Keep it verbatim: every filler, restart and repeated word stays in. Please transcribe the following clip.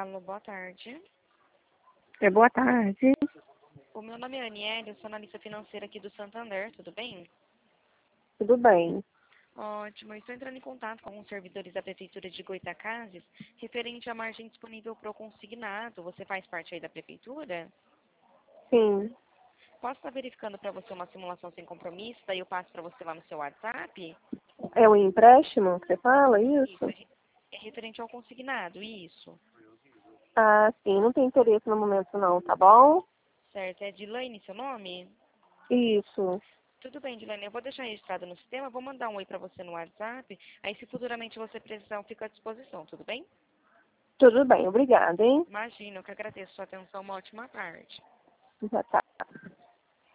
Alô, boa tarde. É, boa tarde. O meu nome é Aniele, eu sou analista financeira aqui do Santander, tudo bem? Tudo bem. Ótimo, eu estou entrando em contato com os servidores da Prefeitura de Goitacazes, referente à margem disponível para o consignado. Você faz parte aí da Prefeitura? Sim. Posso estar verificando para você uma simulação sem compromisso, daí eu passo para você lá no seu WhatsApp? É o empréstimo que você fala, Isso, isso? é re- é referente ao consignado, isso. Ah, sim, não tem interesse no momento não, tá bom? Certo, é Dilane seu nome? Isso. Tudo bem, Dilane, eu vou deixar registrado no sistema, vou mandar um oi para você no WhatsApp, aí se futuramente você precisar, eu fico à disposição, tudo bem? Tudo bem, obrigada, hein? Imagina, eu que agradeço a sua atenção, uma ótima tarde. Já tá.